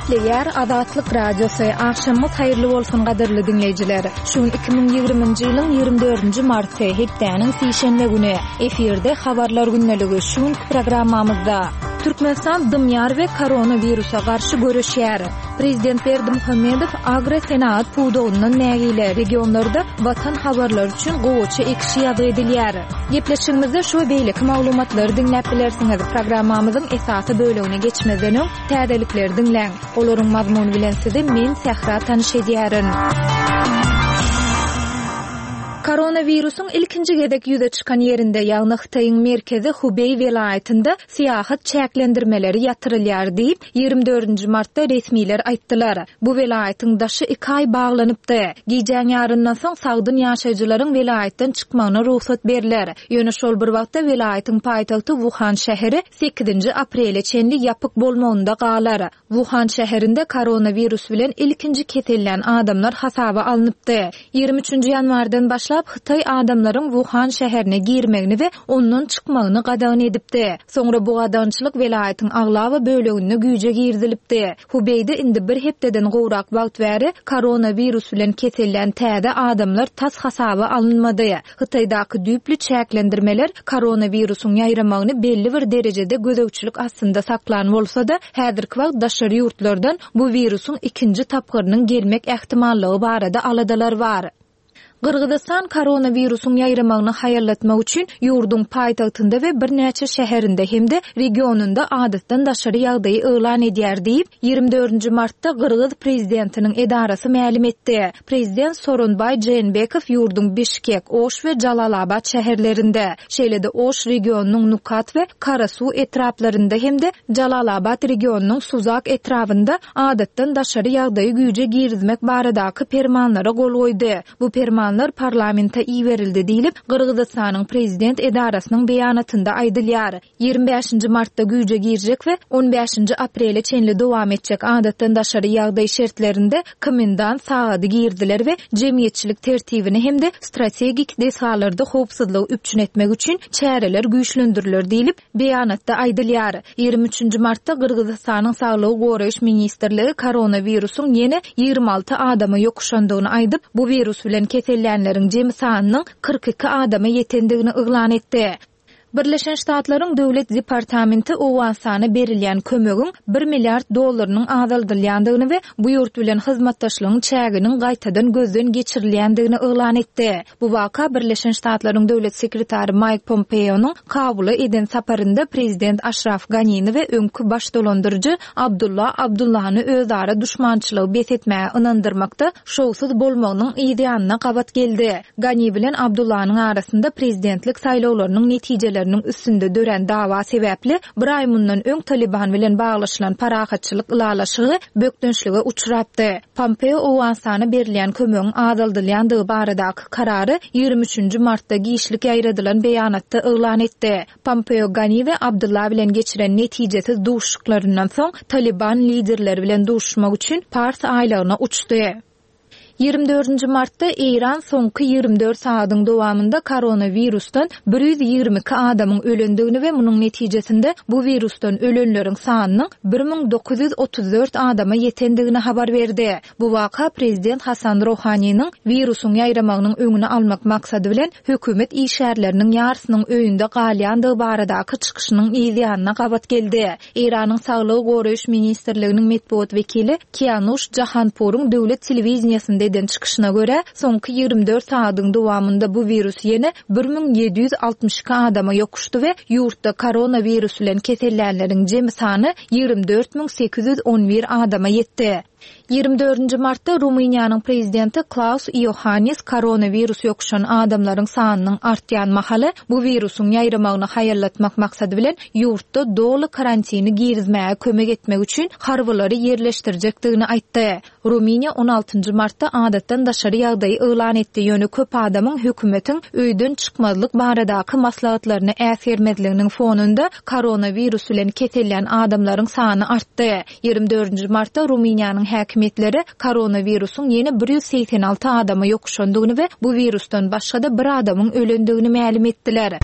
Gepleýär Azatlyk Radiosu. Akşamyz haýyrly bolsun gaderli dinleýijiler. Şu 2020-nji ýylyň 24-nji marty hepdeniň sişenme güni efirde habarlar günneligi şu programmamyzda Türkmenistan dymýar we koronawirusa garşy görüşýär. Prezident Berdimuhammedow Agro-Senat puwdugynyň nägile regionlarda watan habarlar üçin gowaça ekşi ýagy edilýär. Gepleşigimizde şu beýlik maglumatlary dinläp bilersiňiz. Programmamyzyň esasy bölegine geçmeden öň täzelikleri dinläň. Olaryň mazmuny bilen sizi men Sehra tanyş edýärin. Koronawirusyň ilkinji gedek ýüze çykan ýerinde ýagny Hytaýyň merkezi Hubei welaýatynda syýahat çäklendirmeleri ýatyrylýar diýip 24-nji martda resmiler aýtdylar. Bu welaýatyň daşy 2 aý baglanypdy. Giýjän ýaryndan soň sagdyn ýaşaýjylaryň welaýatdan çykmagyna ruhsat berilýär. Ýöne şol bir wagtda welaýatyň paýtagty Wuhan şäheri 8-nji aprele çenli ýapyk bolmagynda galar. Wuhan şäherinde koronawirus bilen ilkinji kesellen adamlar hasaba alınıpdy. 23-nji ýanwardan başlap Hytaý adamlaryň Wuhan şäherine girmegini we ondan çykmagyny gadagan edipdi. Soňra bu gadançylyk welaýatyň aglawa bölegine güýje girdilipdi. Hubeýde indi bir hepdeden gowrak wagt bäri koronawirus bilen kesellen täze adamlar tas hasaba alınmady. Hytaýdaky düýpli çäklendirmeler koronawirusyň ýaýramagyny belli bir derejede gözegçilik astynda saklan bolsa-da, häzirki wagt daşary ýurtlardan bu wirusyň ikinji tapgyrynyň gelmek ähtimallygy barada aladalar bar. Gırgızistan koronawirusyň ýaýramagyny haýallatmak üçin ýurdun paýtagtynda we bir näçe şäherinde hemde regionunda adatdan daşary ýagdaý elan edýär diýip 24-nji martda Gırgyz prezidentiniň edarasy ma'lum etdi. Prezident Soronbay Jeenbekow ýurdun Bişkek, Oş we Jalalabad şäherlerinde, şeýle-de Oş regionunyň Nukat we Karasuw etraplarynda hemde Jalalabad regionunyň Suzak etrapynda adatdan daşary ýagdaý güýje girizmek baradaky permanlara gol goýdy. Bu perman parlamenta iýerildi diýilip Gırgyzstanyň prezident edarasynyň beýanatynda aýdylýar. 25-nji martda güýje girjek we 15-nji aprele çenli dowam etjek adatdan daşary ýagdaý şertlerinde komendant sagady girdiler we jemgyýetçilik tertibini hemde strategik desalarda howpsuzlygy üpçün etmek üçin çäreler güýçlendiriler diýilip beýanatda aýdylýar. 23-nji martda Gırgyzstanyň Saglyk goraýyş ministrligi koronawirusyň ýene 26 adama ýokuşandygyny aýdyp, bu virus bilen kesellenleriň jemi sanynyň 42 adama ýetendigini yglan etdi. Birleşen Ştatlaryň Döwlet Departamenti Owansana berilýän kömegiň $1 milliard azaldylýandygyny we bu ýurt bilen hyzmatdaşlygyň çäginiň gaýtadan gözden geçirilýändigini yglan etdi. Bu waka Birleşen Ştatlaryň Döwlet sekretary Mike Pompeo'nyň Kabula eden saparynda prezident Ashraf Ghani'ni we öňkü baş dolandyrjy Abdullah Abdullah'ny özara düşmançylygy besetmäge ynandyrmakda şowsuz bolmagynyň ideýanyna gabat geldi. Ghani bilen Abdullah'nyň arasynda prezidentlik saýlawlarynyň netijeleri üstünde dören dawa sebäpli bir ay mundan öň Taliban bilen baglaşylan parahatçylyk ılalaşygy bökdünçlige uçurapdy. Pompeo Owansana berilýän kömegiň azaldylýandygy baradaky karary 23-nji martda giýişlik ýaýradylan beýanatda yglan etdi. Pompeo Ghani we Abdullah bilen geçiren netijesiz duşuşyklaryndan soň Taliban liderleri bilen duşuşmak üçin Pars aýlagyna uçdy. 24-nji martda Iran soňky 24 saatyň dowamında koronavirusdan 122 adamyň ölendigini we munyň netijesinde bu virusdan ölenleriň sanynyň 1934 adama ýetendigini habar berdi. Bu waka prezident Hasan Rouhanyň virusyň ýaýramagynyň öňüni almak maksady bilen hökümet işgärleriniň ýarsynyň öýünde galýandygy baradaky çykyşynyň ideýanyna gabat geldi. Iranyň Saglyk goraýyş ministrliginiň medpuat wekili Kianush Jahanpour'un döwlet telewiziýasynda eden çıkışına göre soňky 24 saatyň dowamında bu virus ýene 1762 adama ýokuşdy we ýurtda koronavirus bilen kesellenleriň jemi sany 24811 adama ýetdi. 24-nji martda Rumyniýanyň prezidenti Klaus Iohannis koronavirus ýokuşan adamlaryň sanynyň artýan mahaly bu virusyň ýaýramagyny haýallatmak maksady bilen ýurtda doly karantini girizmäge kömek etmek üçin harwylary ýerleşdirjekdigini aýtdy. Rumyniýa 16-njy martda adatdan daşary ýagdaý yglan etdi. Ýöne köp adamyň hökümetiň öýden çykmazlyk baradaky maslahatlaryny äsirmezliginiň fonunda koronavirus bilen kesellen adamlaryň sany artdy. 24-nji martda Rumyniýanyň häkimetleri koronavirusyň ýene 186 adama ýokuşandygyny we bu virusdan başga da bir adamyň ölendigini ma'lum etdiler.